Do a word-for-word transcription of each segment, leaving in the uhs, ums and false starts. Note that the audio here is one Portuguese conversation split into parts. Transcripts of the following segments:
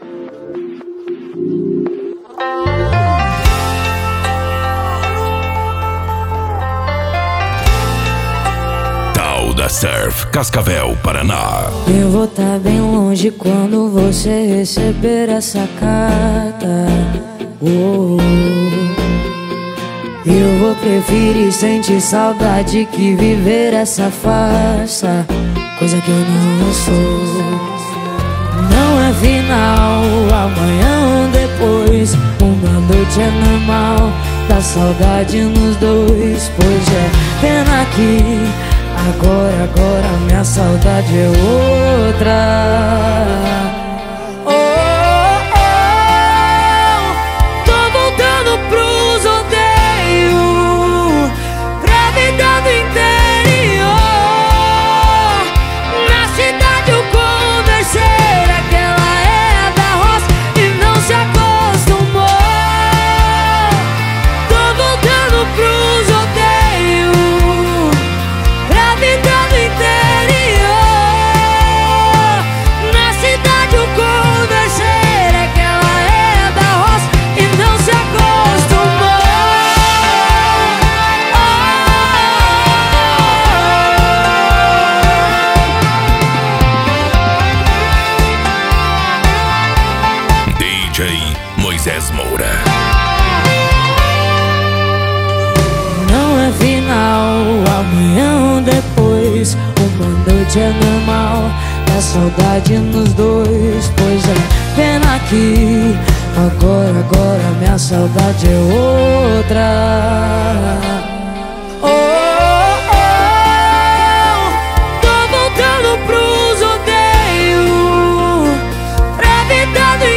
Da Surf, Cascavel, Paraná. Eu vou tá bem longe quando você receber essa carta. Oh, eu vou preferir sentir saudade que viver essa farsa, coisa que eu não sou. Não é final, amanhã ou depois, uma noite é normal, dá saudade nos dois. Pois é, pena que Agora, agora minha saudade é outra. Oh, oh, tô voltando pros rodeios, pra vida do interior. Na cidade eu conversei, aquela é da roça e não se acostumou. Tô voltando pros rodeios, vida do interior. Na cidade eu conversei, aquela é da roça e não se acostumou. D J Moisés Moura. Não é final, amanhã ou depois, uma noite é normal, dá saudade nos dois. Pois é, pena que agora, agora minha saudade é outra. Oh, oh, tô voltando pros rodeios, pra vida do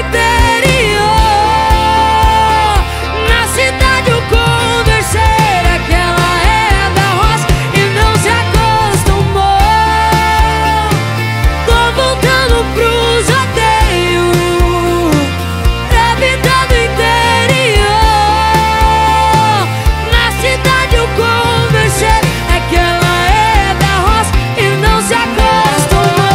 interior. Na cidade eu conversei, aquela é da roça e não se acostumou. Tô voltando pros rodeios, pra vida do interior. Na cidade eu conversei, aquela é da roça e não se acostumou.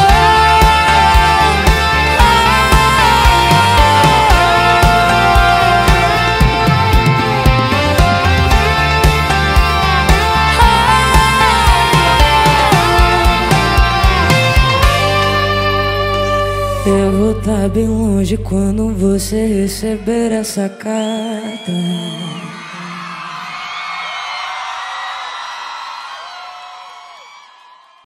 Eu vou tá bem longe quando você receber essa carta.